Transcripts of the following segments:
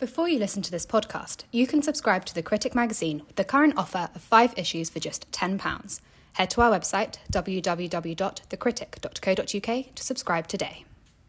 Before you listen to this podcast, you can subscribe to The Critic magazine with the current offer of 5 issues for just £10. Head to our website, www.thecritic.co.uk, to subscribe today.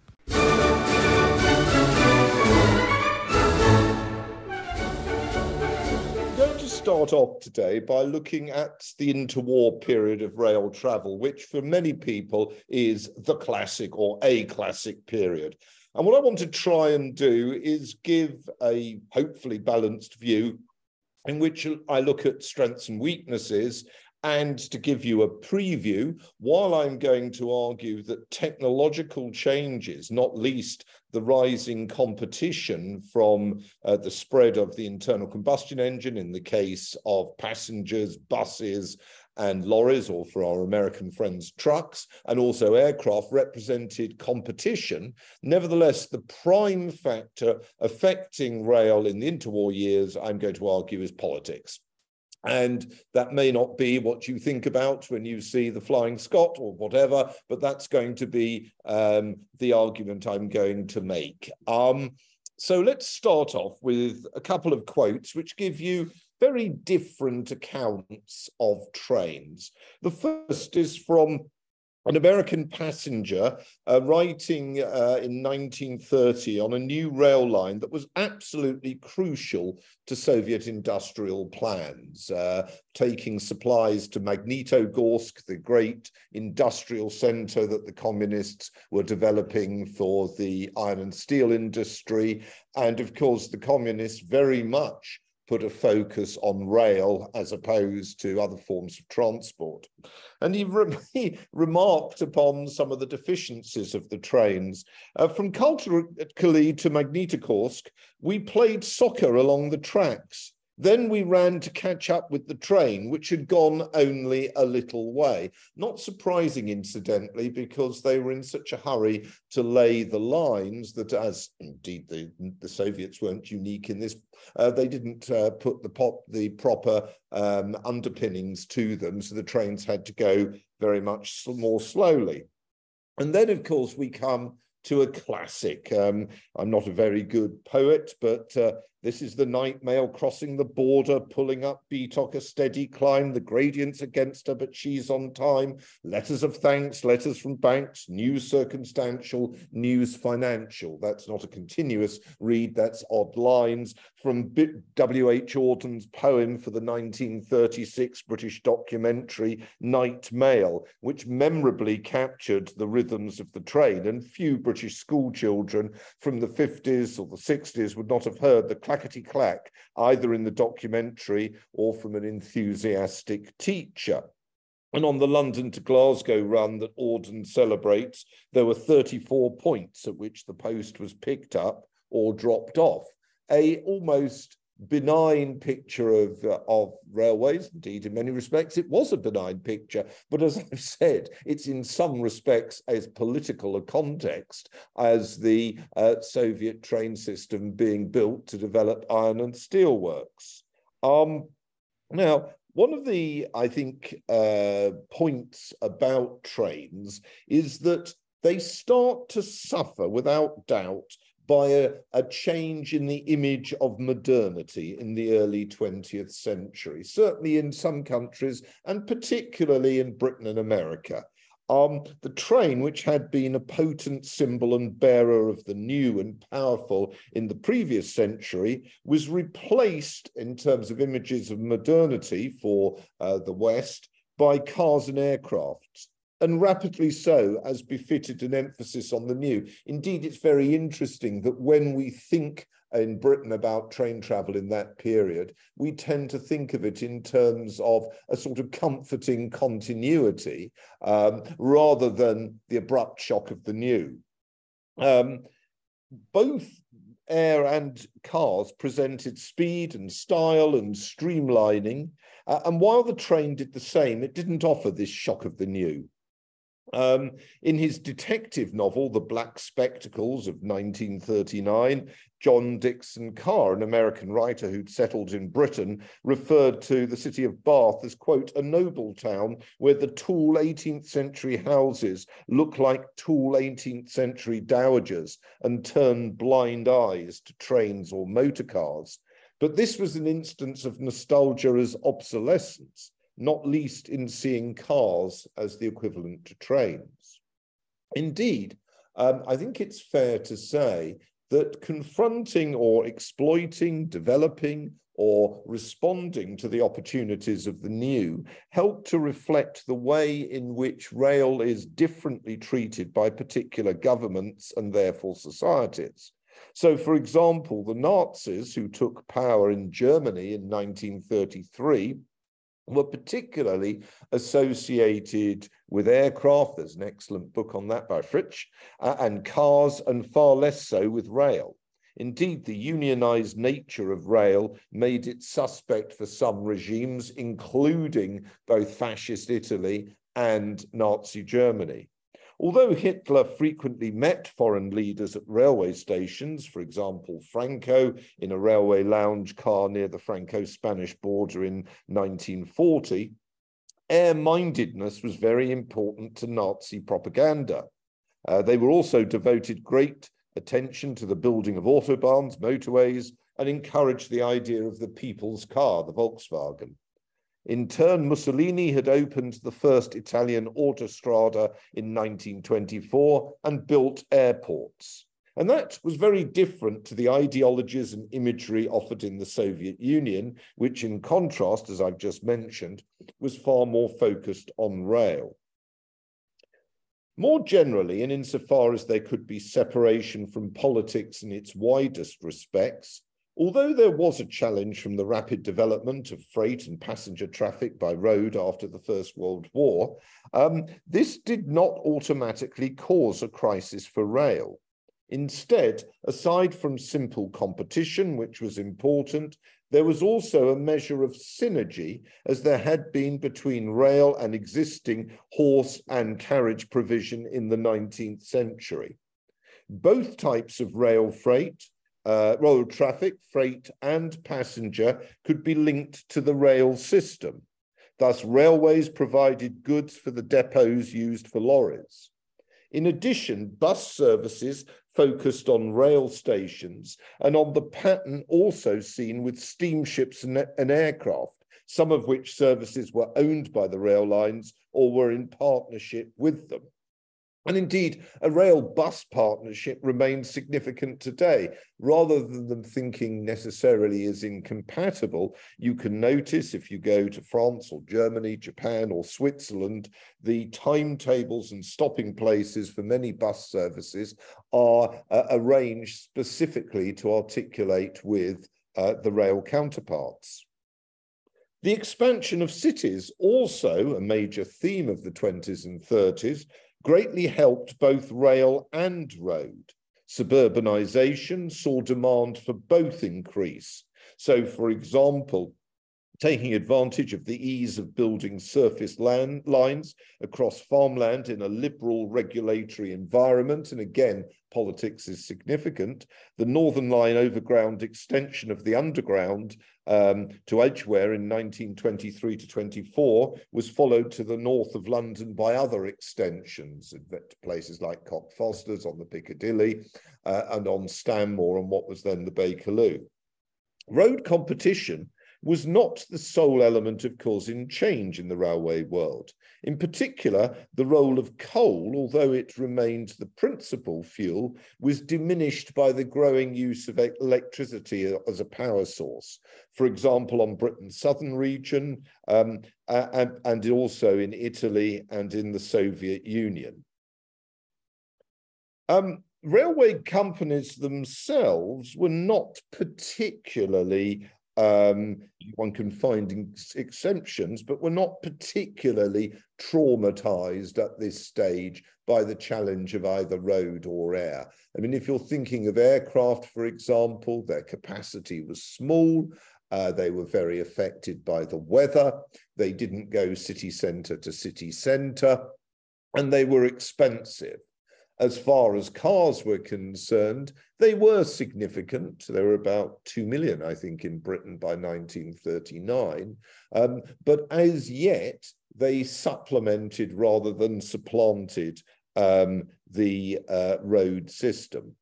I'm going to start off today by looking at the interwar period of rail travel, which for many people is the classic or a classic period. And what I want to try and do is give a hopefully balanced view in which I look at strengths and weaknesses, and to give you a preview, while I'm going to argue that technological changes, not least the rising competition from the spread of the internal combustion engine in the case of passengers, buses, and lorries, or for our American friends, trucks, and also aircraft, represented competition. Nevertheless, the prime factor affecting rail in the interwar years, I'm going to argue, is politics. And that may not be what you think about when you see the Flying Scot or whatever, but that's going to be the argument I'm going to make. So let's start off with a couple of quotes which give you very different accounts of trains. The first is from an American passenger writing in 1930 on a new rail line that was absolutely crucial to Soviet industrial plans, taking supplies to Magnitogorsk, the great industrial center that the communists were developing for the iron and steel industry. And of course, the communists very much put a focus on rail as opposed to other forms of transport. And he remarked upon some of the deficiencies of the trains. From Kaltli to Magnitogorsk, we played soccer along the tracks. Then we ran to catch up with the train, which had gone only a little way. Not surprising, incidentally, because they were in such a hurry to lay the lines that, as indeed the Soviets weren't unique in this, they didn't put the proper underpinnings to them, so the trains had to go very much more slowly. And then, of course, we come to a classic. I'm not a very good poet, but this is the night mail crossing the border, pulling up Beatok a steady climb, the gradient's against her, but she's on time. Letters of thanks, letters from banks, news circumstantial, news financial. That's not a continuous read, that's odd lines from W.H. Auden's poem for the 1936 British documentary Night Mail, which memorably captured the rhythms of the train, and few British school children from the 50s or the 60s would not have heard the clackety-clack either in the documentary or from an enthusiastic teacher. And on the London to Glasgow run that Auden celebrates, there were 34 points at which the post was picked up or dropped off. A almost benign picture of railways. Indeed, in many respects, it was a benign picture. But as I've said, it's in some respects as political a context as the Soviet train system being built to develop iron and steel works. Now, one of the, I think, points about trains is that they start to suffer, without doubt, by a change in the image of modernity in the early 20th century, certainly in some countries, and particularly in Britain and America. The train, which had been a potent symbol and bearer of the new and powerful in the previous century, was replaced in terms of images of modernity for the West by cars and aircraft. And rapidly so, as befitted an emphasis on the new. Indeed, it's very interesting that when we think in Britain about train travel in that period, we tend to think of it in terms of a sort of comforting continuity rather than the abrupt shock of the new. Both air and cars presented speed and style and streamlining, and while the train did the same, it didn't offer this shock of the new. In his detective novel, The Black Spectacles of 1939, John Dickson Carr, an American writer who'd settled in Britain, referred to the city of Bath as, quote, a noble town where the tall 18th century houses look like tall 18th century dowagers and turn blind eyes to trains or motor cars. But this was an instance of nostalgia as obsolescence, not least in seeing cars as the equivalent to trains. Indeed, I think it's fair to say that confronting or exploiting, developing, or responding to the opportunities of the new helped to reflect the way in which rail is differently treated by particular governments and therefore societies. So, for example, the Nazis who took power in Germany in 1933 were particularly associated with aircraft. There's an excellent book on that by Fritsch, and cars, and far less so with rail. Indeed, the unionized nature of rail made it suspect for some regimes, including both fascist Italy and Nazi Germany. Although Hitler frequently met foreign leaders at railway stations, for example, Franco in a railway lounge car near the Franco-Spanish border in 1940, air-mindedness was very important to Nazi propaganda. They were also devoted great attention to the building of autobahns, motorways, and encouraged the idea of the people's car, the Volkswagen. In turn, Mussolini had opened the first Italian autostrada in 1924 and built airports. And that was very different to the ideologies and imagery offered in the Soviet Union, which in contrast, as I've just mentioned, was far more focused on rail. More generally, and insofar as there could be separation from politics in its widest respects, although there was a challenge from the rapid development of freight and passenger traffic by road after the First World War, this did not automatically cause a crisis for rail. Instead, aside from simple competition, which was important, there was also a measure of synergy, as there had been between rail and existing horse and carriage provision in the 19th century. Both types of rail freight, road traffic, freight and passenger, could be linked to the rail system. Thus, railways provided goods for the depots used for lorries. In addition, bus services focused on rail stations and on the pattern also seen with steamships and aircraft, some of which services were owned by the rail lines or were in partnership with them. And indeed, a rail-bus partnership remains significant today. Rather than them thinking necessarily as incompatible, you can notice if you go to France or Germany, Japan or Switzerland, the timetables and stopping places for many bus services are arranged specifically to articulate with the rail counterparts. The expansion of cities, also a major theme of the 20s and 30s, greatly helped both rail and road. Suburbanization saw demand for both increase. So, for example, taking advantage of the ease of building surface land lines across farmland in a liberal regulatory environment, and again, politics is significant, the Northern Line overground extension of the underground to Edgware in 1923 to 24 was followed to the north of London by other extensions at places like Cockfosters on the Piccadilly and on Stanmore on what was then the Bakerloo. Road competition was not the sole element of causing change in the railway world. In particular, the role of coal, although it remained the principal fuel, was diminished by the growing use of electricity as a power source. For example, on Britain's southern region, and also in Italy and in the Soviet Union. Railway companies themselves were not particularly one can find exceptions, but were not particularly traumatized at this stage by the challenge of either road or air. I mean, if you're thinking of aircraft, for example, their capacity was small. They were very affected by the weather. They didn't go city centre to city centre. and they were expensive. As far as cars were concerned, they were significant. There were about 2 million, I think, in Britain by 1939. But as yet, they supplemented rather than supplanted the road system.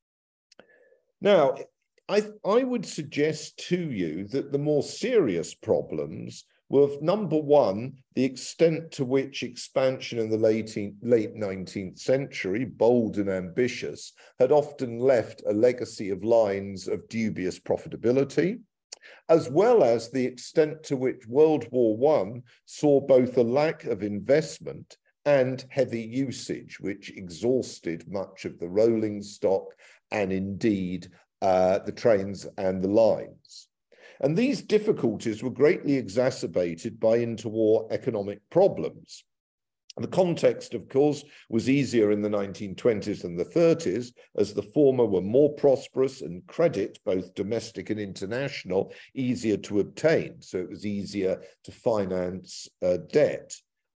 Now, I would suggest to you that the more serious problems were, number one, the extent to which expansion in the late 19th century, bold and ambitious, had often left a legacy of lines of dubious profitability, as well as the extent to which World War I saw both a lack of investment and heavy usage, which exhausted much of the rolling stock and indeed the trains and the lines. And these difficulties were greatly exacerbated by interwar economic problems. The context, of course, was easier in the 1920s and the 30s, as the former were more prosperous and credit, both domestic and international, easier to obtain. So it was easier to finance debt.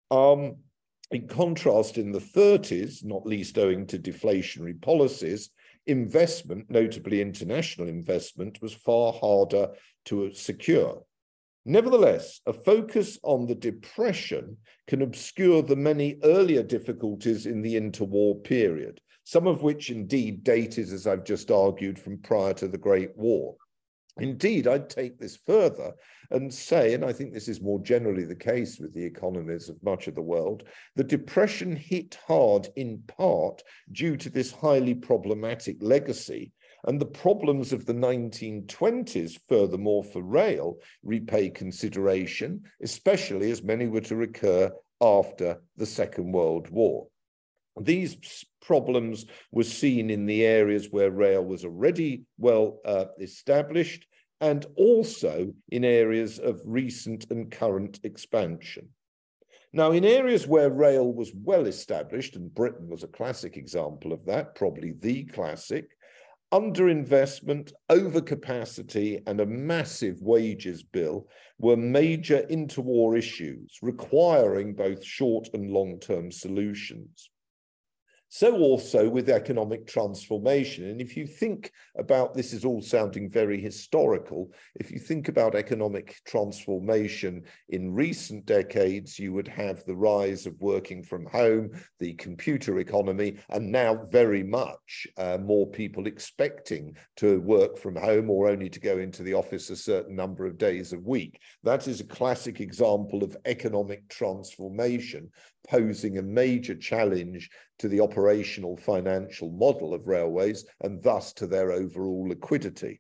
In contrast, in the 30s, not least owing to deflationary policies, investment, notably international investment, was far harder to secure. Nevertheless, a focus on the Depression can obscure the many earlier difficulties in the interwar period, some of which indeed dated, as I've just argued, from prior to the Great War. Indeed, I'd take this further and say, and I think this is more generally the case with the economies of much of the world, the Depression hit hard in part due to this highly problematic legacy, and the problems of the 1920s, furthermore, for rail, repay consideration, especially as many were to recur after the Second World War. These problems were seen in the areas where rail was already well established, and also in areas of recent and current expansion. Now, in areas where rail was well established, and Britain was a classic example of that, probably the classic, underinvestment, overcapacity, and a massive wages bill were major interwar issues requiring both short and long-term solutions. So also with economic transformation. And if you think about, this is all sounding very historical, if you think about economic transformation in recent decades, you would have the rise of working from home, the computer economy, and now very much more people expecting to work from home or only to go into the office a certain number of days a week. That is a classic example of economic transformation posing a major challenge to the operational financial model of railways and thus to their overall liquidity.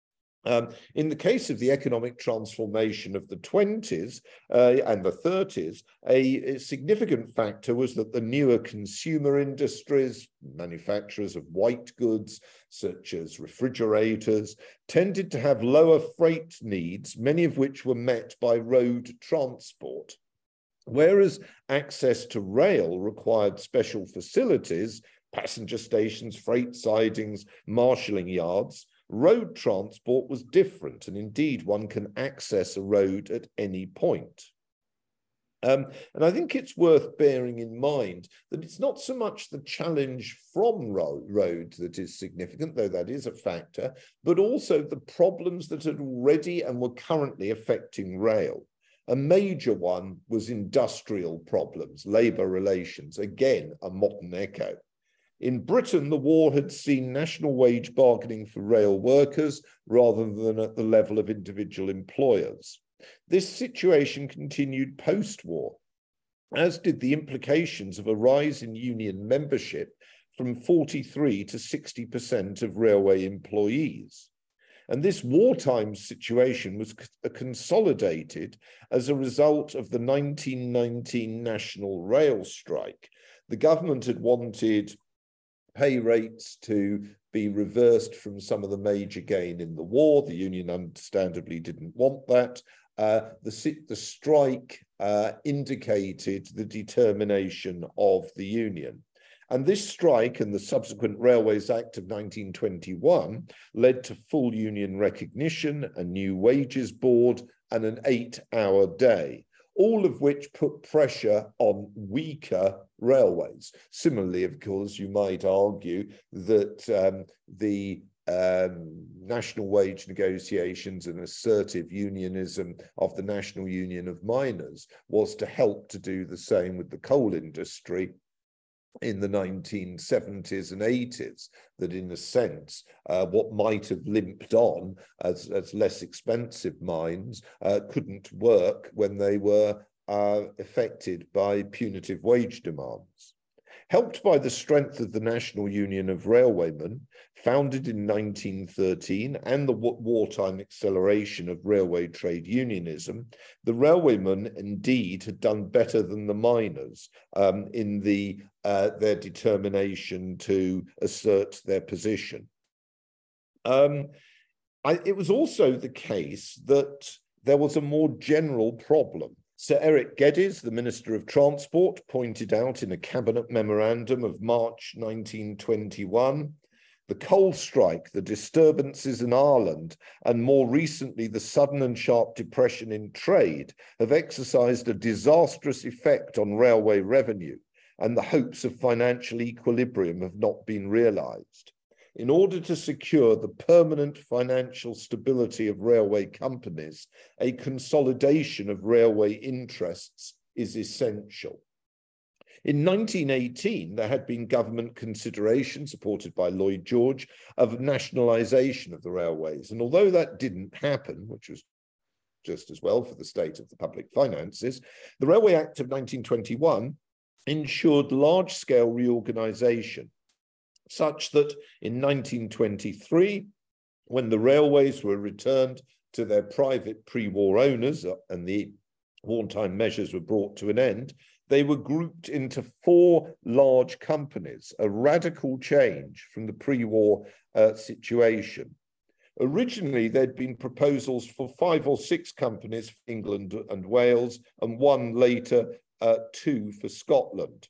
In the case of the economic transformation of the 20s and the 30s, a significant factor was that the newer consumer industries, manufacturers of white goods, such as refrigerators, tended to have lower freight needs, many of which were met by road transport. Whereas access to rail required special facilities, passenger stations, freight sidings, marshalling yards, road transport was different, and indeed one can access a road at any point. And I think it's worth bearing in mind that it's not so much the challenge from roads that is significant, though that is a factor, but also the problems that had already and were currently affecting rail. A major one was industrial problems, labour relations, again, a modern echo. In Britain, the war had seen national wage bargaining for rail workers rather than at the level of individual employers. This situation continued post-war, as did the implications of a rise in union membership from 43 to 60% of railway employees. And this wartime situation was consolidated as a result of the 1919 National Rail Strike. The government had wanted pay rates to be reversed from some of the major gain in the war. The union understandably didn't want that. The strike indicated the determination of the union. And this strike and the subsequent Railways Act of 1921 led to full union recognition, a new wages board, and an 8-hour day, all of which put pressure on weaker railways. Similarly, of course, you might argue that the national wage negotiations and assertive unionism of the National Union of Miners was to help to do the same with the coal industry in the 1970s and 80s, that in a sense, what might have limped on as less expensive mines couldn't work when they were affected by punitive wage demands. Helped by the strength of the National Union of Railwaymen, founded in 1913, and the wartime acceleration of railway trade unionism, the railwaymen indeed had done better than the miners in their determination to assert their position. It was also the case that there was a more general problem. Sir Eric Geddes, the Minister of Transport, pointed out in a cabinet memorandum of March 1921, the coal strike, the disturbances in Ireland, and more recently the sudden and sharp depression in trade have exercised a disastrous effect on railway revenue, and the hopes of financial equilibrium have not been realised. In order to secure the permanent financial stability of railway companies, a consolidation of railway interests is essential. In 1918, there had been government consideration, supported by Lloyd George, of nationalisation of the railways. And although that didn't happen, which was just as well for the state of the public finances, the Railway Act of 1921 ensured large-scale reorganisation, such that in 1923, when the railways were returned to their private pre-war owners and the wartime measures were brought to an end, they were grouped into 4 large companies, a radical change from the pre-war situation. Originally, there'd been proposals for 5 or 6 companies for England and Wales, and 1 later, 2 for Scotland.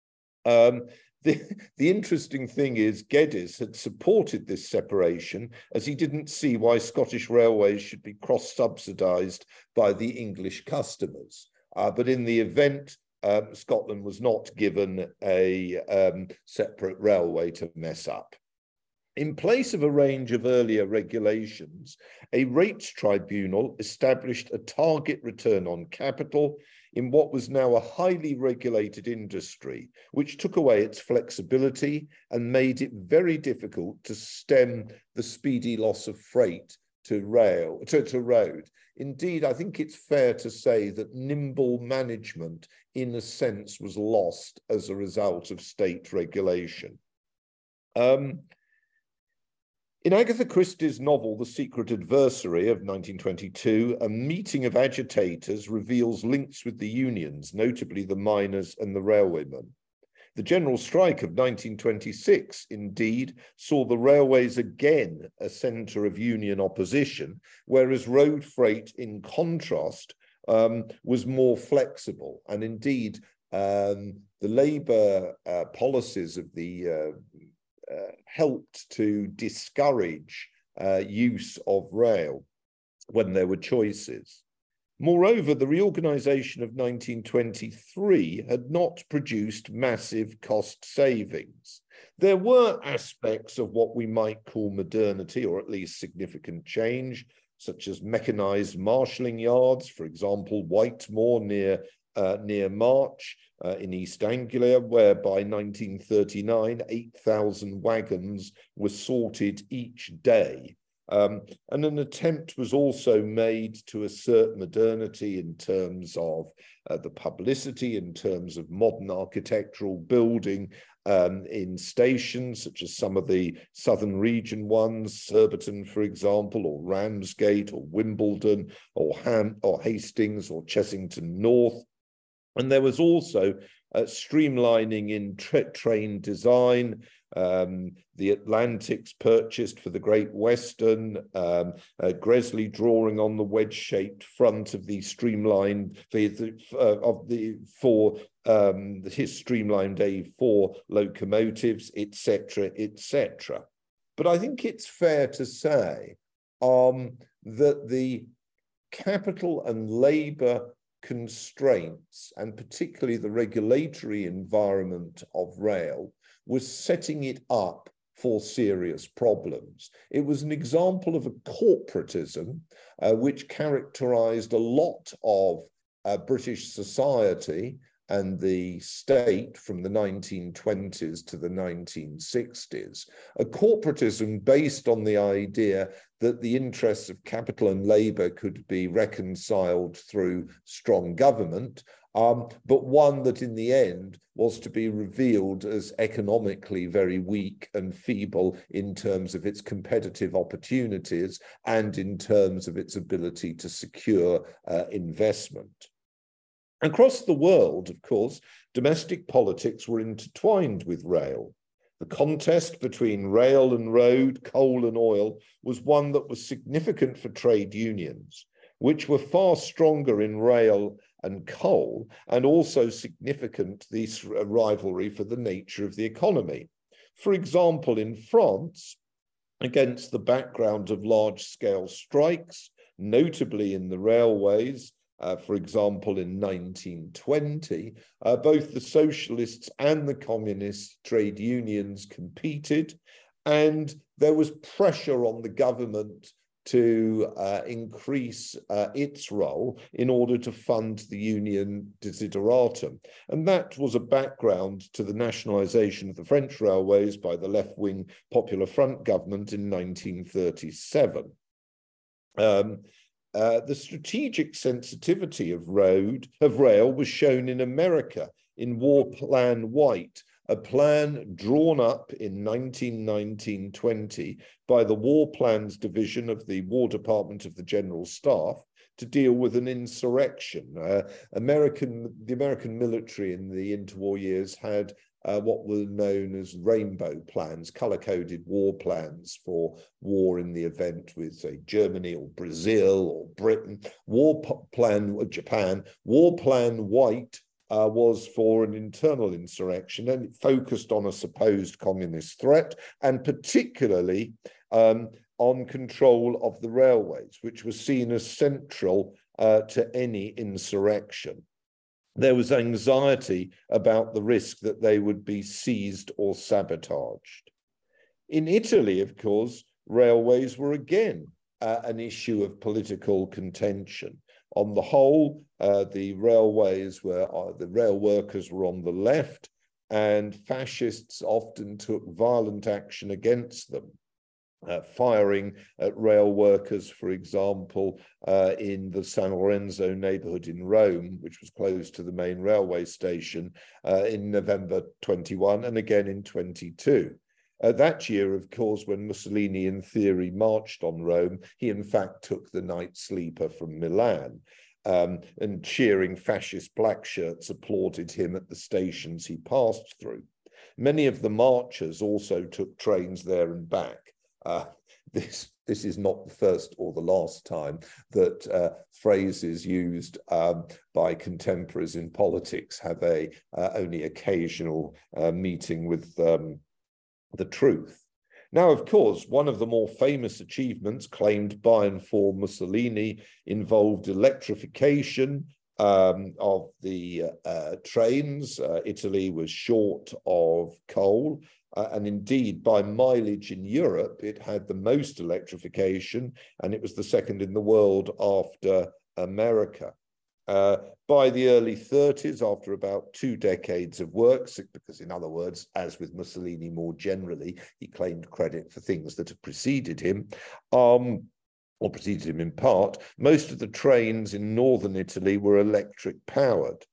The interesting thing is Geddes had supported this separation as he didn't see why Scottish Railways should be cross-subsidised by the English customers. But in the event, Scotland was not given a separate railway to mess up. In place of a range of earlier regulations, a rates tribunal established a target return on capital in what was now a highly regulated industry, which took away its flexibility and made it very difficult to stem the speedy loss of freight to road. Indeed, I think it's fair to say that nimble management, in a sense, was lost as a result of state regulation. In Agatha Christie's novel, The Secret Adversary of 1922, a meeting of agitators reveals links with the unions, notably the miners and the railwaymen. The general strike of 1926, indeed, saw the railways again a centre of union opposition, whereas road freight, in contrast, was more flexible. And indeed, the Labour policies of the helped to discourage use of rail when there were choices. Moreover, the reorganisation of 1923 had not produced massive cost savings. There were aspects of what we might call modernity, or at least significant change, such as mechanised marshalling yards, for example, Whitemoor near March in East Anglia, where by 1939, 8,000 wagons were sorted each day. And an attempt was also made to assert modernity in terms of the publicity, in terms of modern architectural building in stations, such as some of the southern region ones, Surbiton, for example, or Ramsgate, or Wimbledon, or Hastings, or Chessington North. And there was also streamlining in train design. The Atlantics purchased for the Great Western, Gresley drawing on the wedge-shaped front of the streamlined his streamlined A4 locomotives, etc., etc. But I think it's fair to say that the capital and labour constraints, and particularly the regulatory environment of rail, was setting it up for serious problems. It was an example of a corporatism which characterized a lot of British society and the state from the 1920s to the 1960s, a corporatism based on the idea that the interests of capital and labor could be reconciled through strong government, but one that in the end was to be revealed as economically very weak and feeble in terms of its competitive opportunities and in terms of its ability to secure investment. Across the world, of course, domestic politics were intertwined with rail. The contest between rail and road, coal and oil, was one that was significant for trade unions, which were far stronger in rail and coal, and also significant, this rivalry, for the nature of the economy. For example, in France, against the background of large-scale strikes, notably in the railways, for example, in 1920, both the socialists and the communist trade unions competed, and there was pressure on the government to increase its role in order to fund the union desideratum. And that was a background to the nationalization of the French railways by the left-wing Popular Front government in 1937. The strategic sensitivity of rail was shown in America in War Plan White, a plan drawn up in 1919-20 by the War Plans Division of the War Department of the General Staff to deal with an insurrection. The American military in the interwar years had what were known as rainbow plans, color-coded war plans for war in the event with, say, Germany or Brazil or Britain. War plan Japan. War Plan White was for an internal insurrection, and it focused on a supposed communist threat, and particularly on control of the railways, which was seen as central to any insurrection. There was anxiety about the risk that they would be seized or sabotaged. In Italy, of course, railways were again an issue of political contention. On the whole, the railways were, the rail workers were on the left, and fascists often took violent action against them. Firing at rail workers, for example, in the San Lorenzo neighborhood in Rome, which was close to the main railway station in November 21 and again in 22. That year, of course, when Mussolini in theory marched on Rome, he in fact took the night sleeper from Milan. And cheering fascist black shirts applauded him at the stations he passed through. Many of the marchers also took trains there and back. This is not the first or the last time that phrases used by contemporaries in politics have a only occasional meeting with the truth. Now, of course, one of the more famous achievements claimed by and for Mussolini involved electrification of the trains. Italy was short of coal. And indeed, by mileage in Europe, it had the most electrification, and it was the second in the world after America. By the early 30s, after about 2 decades of work, because in other words, as with Mussolini more generally, he claimed credit for things that had preceded him, or preceded him in part, most of the trains in northern Italy were electric powered.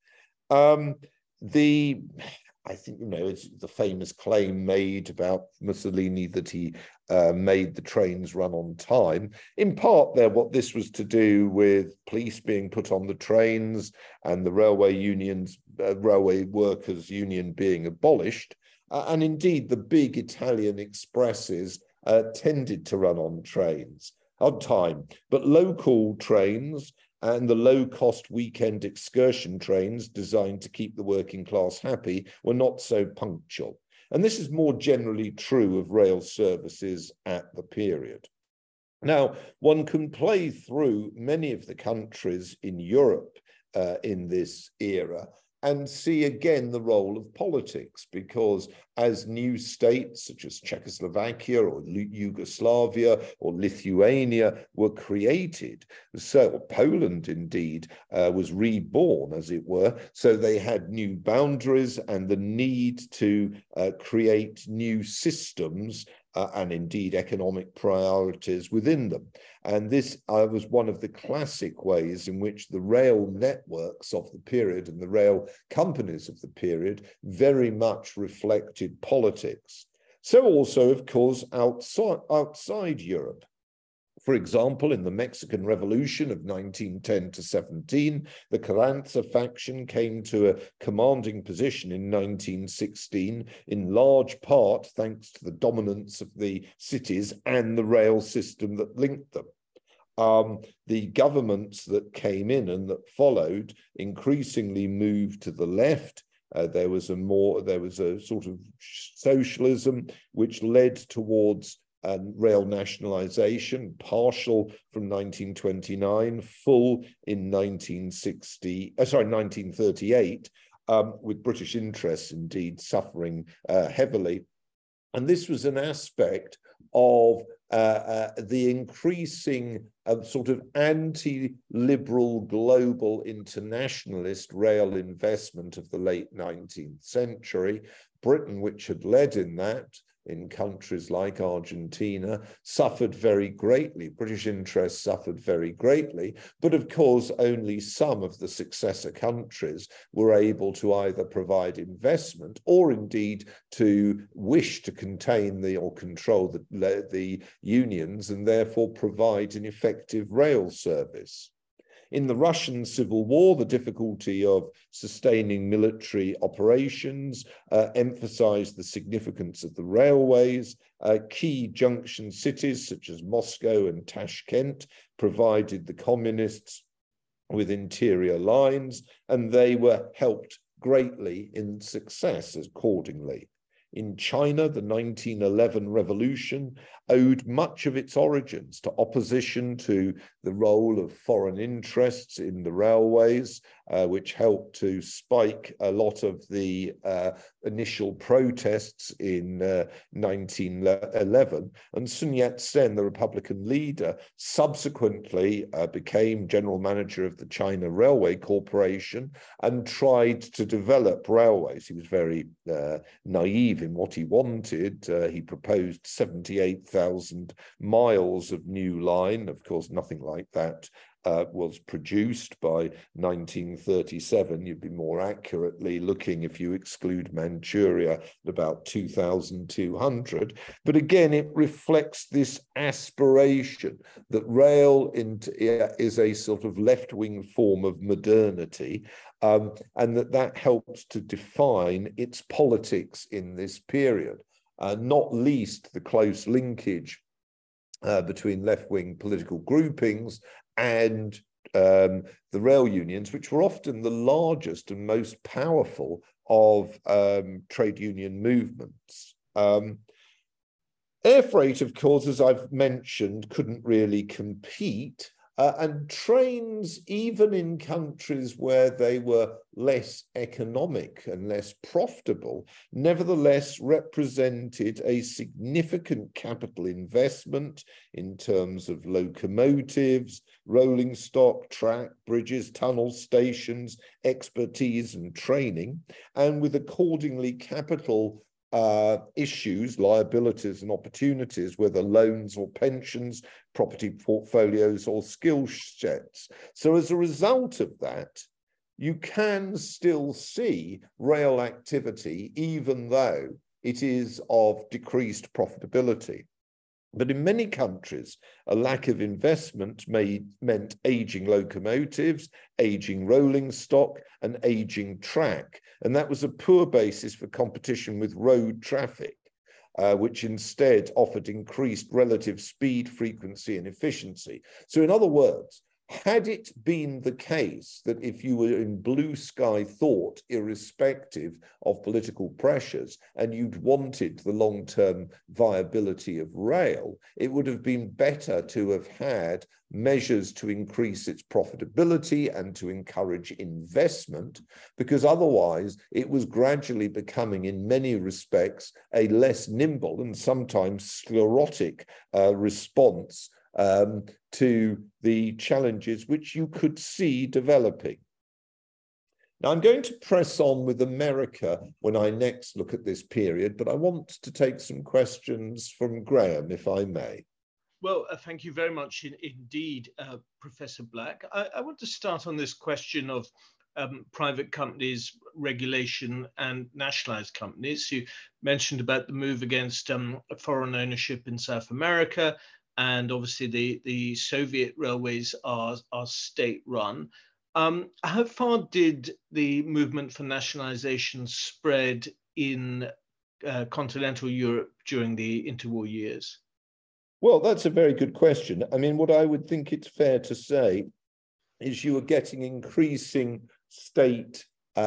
I think, it's the famous claim made about Mussolini that he made the trains run on time. In part, what this was to do with police being put on the trains and the railway workers union being abolished. And indeed, the big Italian expresses tended to run on time, but local trains and the low-cost weekend excursion trains designed to keep the working class happy were not so punctual. And this is more generally true of rail services at the period. Now, one can play through many of the countries in Europe in this era, and see again the role of politics, because as new states such as Czechoslovakia or Yugoslavia or Lithuania were created, so Poland indeed was reborn, as it were, so they had new boundaries and the need to create new systems and indeed economic priorities within them. And this was one of the classic ways in which the rail networks of the period and the rail companies of the period very much reflected politics. So also, of course, outside Europe. For example, in the Mexican Revolution of 1910 to 17, the Carranza faction came to a commanding position in 1916, in large part thanks to the dominance of the cities and the rail system that linked them. The governments that came in and that followed increasingly moved to the left. There was a sort of socialism which led towards rail nationalization, partial from 1929, full in 1938, with British interests indeed suffering heavily. And this was an aspect of the increasing sort of anti-liberal global internationalist rail investment of the late 19th century. Britain, which had led in that, in countries like Argentina, suffered very greatly. British interests suffered very greatly, but of course only some of the successor countries were able to either provide investment or indeed to wish to contain or control the unions and therefore provide an effective rail service. In the Russian Civil War, the difficulty of sustaining military operations emphasized the significance of the railways. Key junction cities such as Moscow and Tashkent provided the communists with interior lines, and they were helped greatly in success accordingly. In China, the 1911 revolution owed much of its origins to opposition to the role of foreign interests in the railways, which helped to spike a lot of the initial protests in 1911. And Sun Yat-sen, the Republican leader, subsequently became general manager of the China Railway Corporation and tried to develop railways. He was very naive in what he wanted. He proposed 78,000 miles of new line. Of course, nothing like that was produced by 1937. You'd be more accurately looking, if you exclude Manchuria, at about 2,200. But again, it reflects this aspiration that rail is a sort of left-wing form of modernity, and that helps to define its politics in this period, not least the close linkage between left-wing political groupings and the rail unions, which were often the largest and most powerful of trade union movements. Air freight, of course, as I've mentioned, couldn't really compete. And trains, even in countries where they were less economic and less profitable, nevertheless represented a significant capital investment in terms of locomotives, rolling stock, track, bridges, tunnels, stations, expertise and training, and with accordingly capital issues, liabilities and opportunities, whether loans or pensions, property portfolios or skill sets. So as a result of that, you can still see rail activity, even though it is of decreased profitability. But in many countries, a lack of investment meant aging locomotives, aging rolling stock, and aging track. And that was a poor basis for competition with road traffic, which instead offered increased relative speed, frequency, and efficiency. So in other words, Had it been the case that if you were in blue sky thought, irrespective of political pressures, and you'd wanted the long-term viability of rail, it would have been better to have had measures to increase its profitability and to encourage investment, because otherwise it was gradually becoming, in many respects, a less nimble and sometimes sclerotic response to the challenges which you could see developing. Now, I'm going to press on with America when I next look at this period, but I want to take some questions from Graham, if I may. Well, thank you very much indeed, Professor Black. I want to start on this question of private companies, regulation, and nationalized companies. You mentioned about the move against foreign ownership in South America, and obviously the Soviet railways are state-run. How far did the movement for nationalization spread in continental Europe during the interwar years? Well, that's a very good question. I mean, what I would think it's fair to say is you were getting increasing state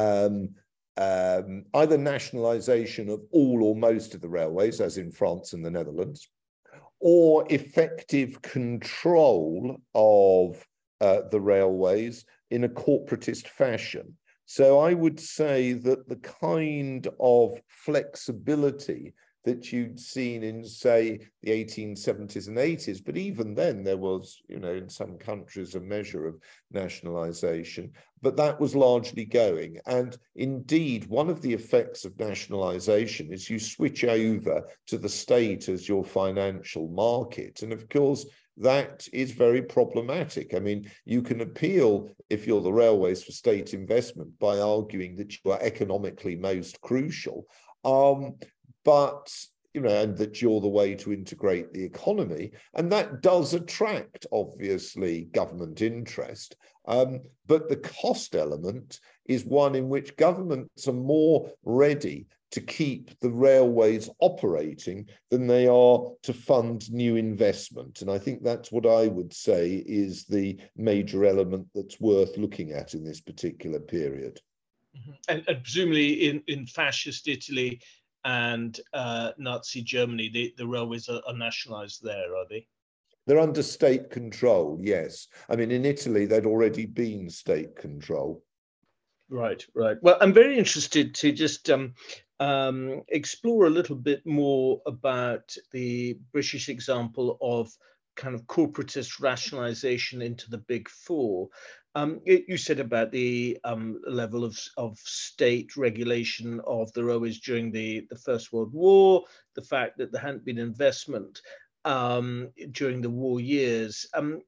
either nationalization of all or most of the railways, as in France and the Netherlands, or effective control of the railways in a corporatist fashion. So I would say that the kind of flexibility that you'd seen in, say, the 1870s and 80s, but even then there was, in some countries a measure of nationalization, but that was largely going. And indeed, one of the effects of nationalization is you switch over to the state as your financial market. And of course, that is very problematic. I mean, you can appeal, if you're the railways, for state investment by arguing that you are economically most crucial. But, and that you're the way to integrate the economy. And that does attract, obviously, government interest. But the cost element is one in which governments are more ready to keep the railways operating than they are to fund new investment. And I think that's what I would say is the major element that's worth looking at in this particular period. And presumably in fascist Italy and Nazi Germany, the railways are nationalized there, are they? They're under state control, yes. I mean, in Italy, they'd already been state control. Right, right. Well, I'm very interested to just explore a little bit more about the British example of kind of corporatist rationalization into the Big Four. You said about the level of state regulation of the railways during the First World War, the fact that there hadn't been investment during the war years.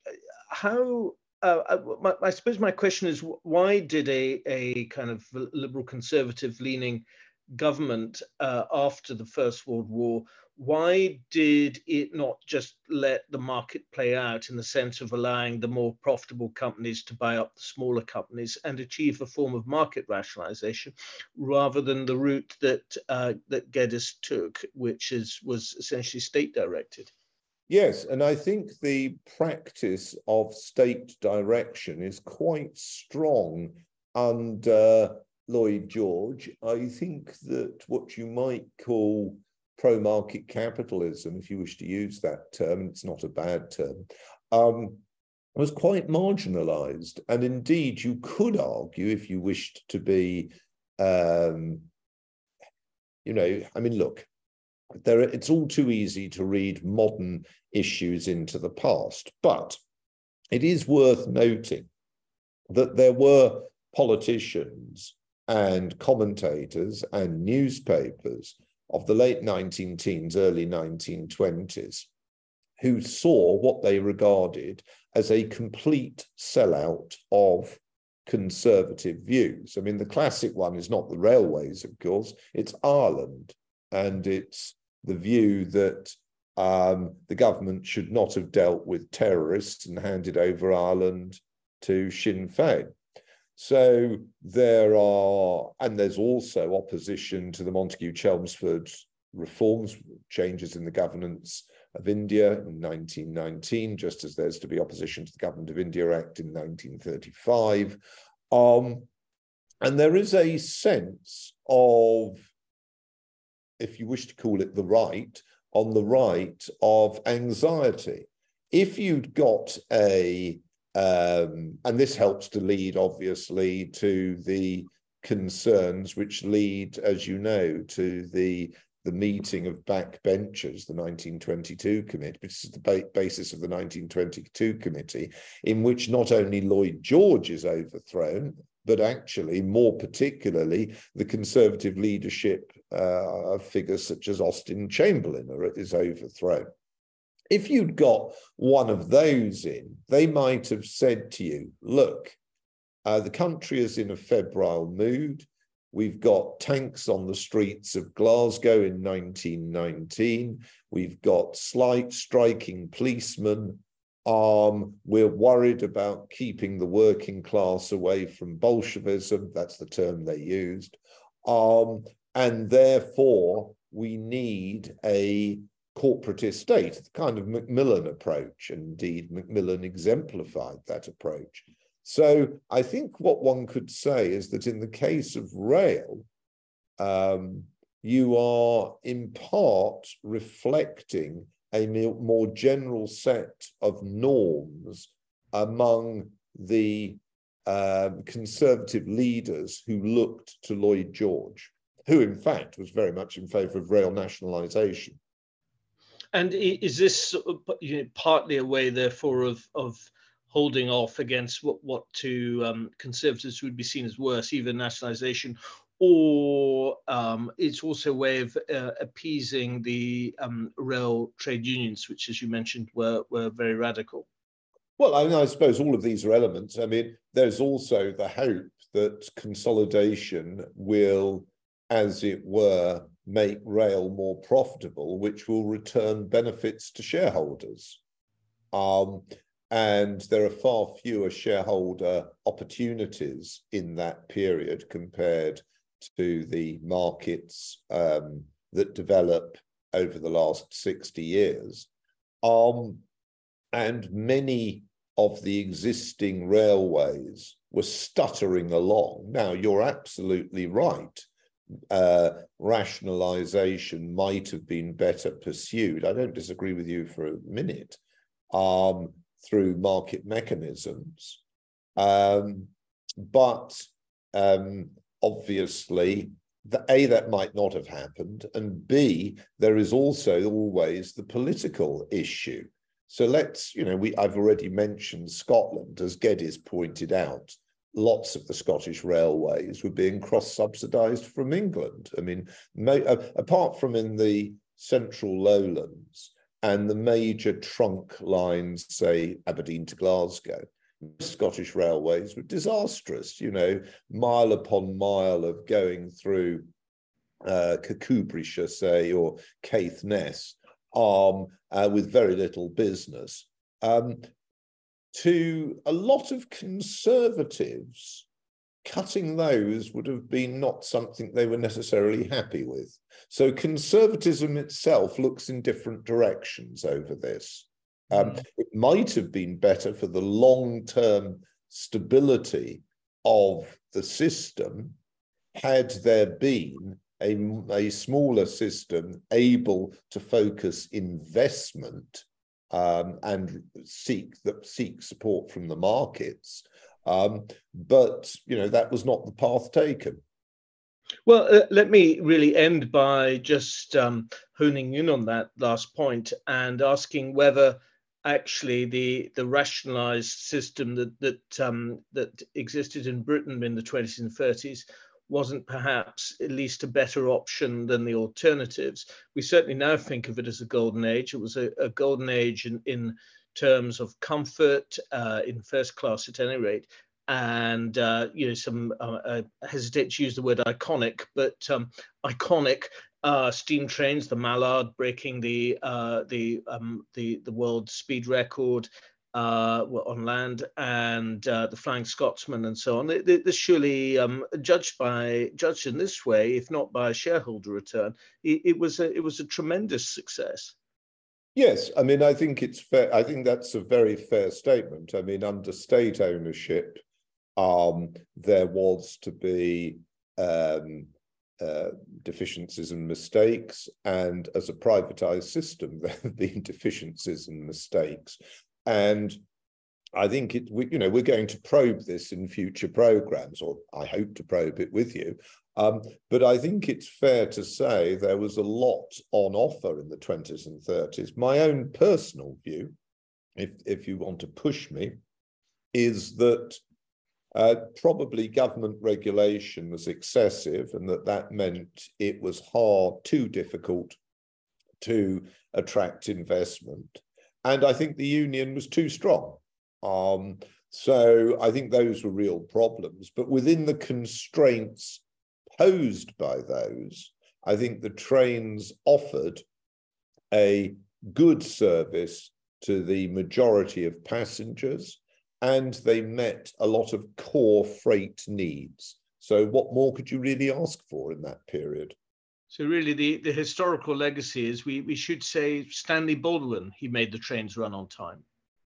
I suppose my question is, why did a kind of liberal conservative leaning government after the First World War, why did it not just let the market play out in the sense of allowing the more profitable companies to buy up the smaller companies and achieve a form of market rationalization, rather than the route that Geddes took, which was essentially state directed? Yes, and I think the practice of state direction is quite strong under Lloyd George. I think that what you might call pro-market capitalism, if you wish to use that term, and it's not a bad term, was quite marginalized. And indeed, you could argue, if you wished to be, I mean, look, it's all too easy to read modern issues into the past, but it is worth noting that there were politicians and commentators and newspapers of the late 19-teens, early 1920s, who saw what they regarded as a complete sellout of conservative views. I mean, the classic one is not the railways, of course, it's Ireland. And it's the view that the government should not have dealt with terrorists and handed over Ireland to Sinn Féin. So there's also opposition to the Montagu-Chelmsford reforms, changes in the governance of India in 1919, just as there's to be opposition to the Government of India Act in 1935. And there is a sense of, if you wish to call it the right, on the right of anxiety. If you'd got a, and this helps to lead, obviously, to the concerns which lead, as you know, to the meeting of backbenchers, the 1922 committee, which is the basis of the 1922 committee, in which not only Lloyd George is overthrown, but actually, more particularly, the Conservative leadership of figures such as Austen Chamberlain is overthrown. If you'd got one of those in, they might have said to you, look, the country is in a febrile mood. We've got tanks on the streets of Glasgow in 1919. We've got striking policemen. We're worried about keeping the working class away from Bolshevism. That's the term they used. And therefore, we need a corporatist state, the kind of Macmillan approach. Indeed, Macmillan exemplified that approach. So I think what one could say is that in the case of rail, you are in part reflecting a more general set of norms among the Conservative leaders who looked to Lloyd George, who in fact was very much in favour of rail nationalisation. And is this partly a way, therefore, of holding off against what to Conservatives would be seen as worse, even nationalisation, or it's also a way of appeasing the rail trade unions, which, as you mentioned, were very radical? Well, I suppose all of these are elements. I mean, there's also the hope that consolidation will, as it were, make rail more profitable, which will return benefits to shareholders. And there are far fewer shareholder opportunities in that period compared to the markets that develop over the last 60 years. And many of the existing railways were stuttering along. Now, you're absolutely right. Rationalisation might have been better pursued. I don't disagree with you for a minute, through market mechanisms. But obviously, A, that might not have happened, and B, there is also always the political issue. So let's, I've already mentioned Scotland, as Geddes pointed out. Lots of the Scottish railways were being cross-subsidised from England. I mean, apart from in the central lowlands and the major trunk lines, say, Aberdeen to Glasgow, Scottish railways were disastrous, mile upon mile of going through Kirkcudbrightshire, say, or Caithness, with very little business. To a lot of Conservatives, cutting those would have been not something they were necessarily happy with. So Conservatism itself looks in different directions over this. It might have been better for the long-term stability of the system had there been a smaller system able to focus investment and seek support from the markets. But, that was not the path taken. Well, let me really end by just honing in on that last point and asking whether actually the rationalized system that existed in Britain in the 20s and 30s wasn't perhaps at least a better option than the alternatives. We certainly now think of it as a golden age. It was a golden age in terms of comfort, in first class at any rate, and some I hesitate to use the word iconic, but iconic steam trains, the Mallard breaking the world speed record on land, and the Flying Scotsman, and so on. This surely, judged in this way, if not by a shareholder return, it was a tremendous success. Yes, I mean, I think it's fair. I think that's a very fair statement. I mean, under state ownership, there was to be deficiencies and mistakes, and as a privatized system, there have been deficiencies and mistakes. And I think we're going to probe this in future programs, or I hope to probe it with you. But I think it's fair to say there was a lot on offer in the 20s and 30s. My own personal view, if you want to push me, is that probably government regulation was excessive, and that meant it was too difficult to attract investment. And I think the union was too strong. So I think those were real problems. But within the constraints posed by those, I think the trains offered a good service to the majority of passengers, and they met a lot of core freight needs. So what more could you really ask for in that period? So really the historical legacy is we should say Stanley Baldwin, he made the trains run on time.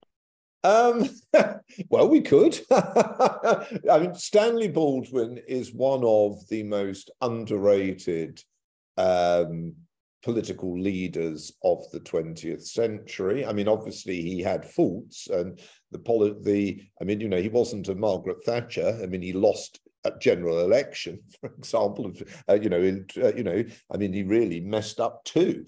Well, we could. I mean, Stanley Baldwin is one of the most underrated political leaders of the 20th century. I mean, obviously he had faults, and he wasn't a Margaret Thatcher. I mean, he lost a general election, for example. I mean, he really messed up too.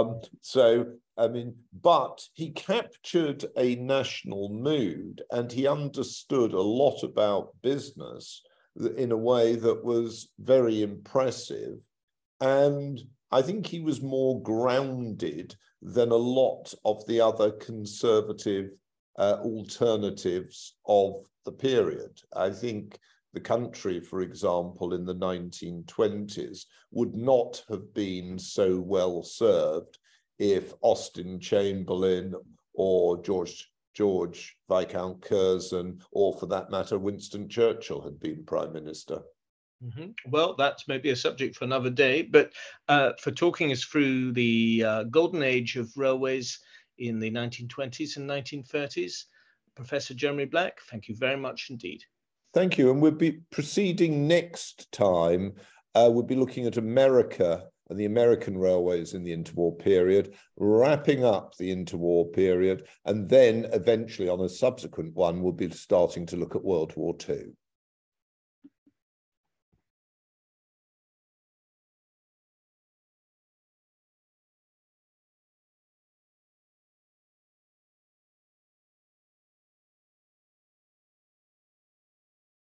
But he captured a national mood, and he understood a lot about business in a way that was very impressive. And I think he was more grounded than a lot of the other conservative alternatives of the period. I think the country, for example, in the 1920s would not have been so well served if Austen Chamberlain or George Viscount Curzon, or for that matter, Winston Churchill had been Prime Minister. Mm-hmm. Well, that's maybe a subject for another day, but for talking us through the golden age of railways in the 1920s and 1930s, Professor Jeremy Black, thank you very much indeed. Thank you. And we'll be proceeding next time. We'll be looking at America and the American railways in the interwar period, wrapping up the interwar period, and then eventually on a subsequent one, we'll be starting to look at World War II.